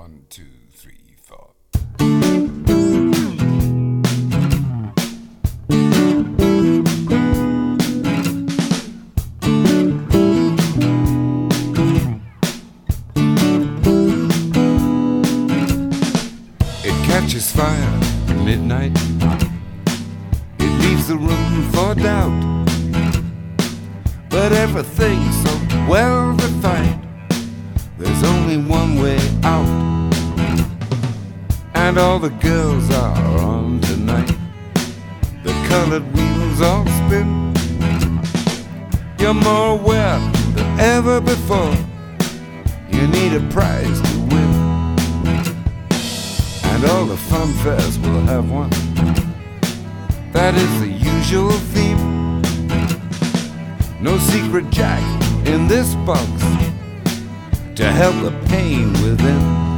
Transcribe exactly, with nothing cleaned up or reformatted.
One, two, three, four. It catches fire at midnight. It leaves the room for doubt. But everything's so well defined. There's only one way out. And all the girls are on tonight. The colored wheels all spin. You're more aware than ever before. You need a prize to win. And all the fun fairs will have one. That is the usual theme. No secret jack in this box to help the pain within.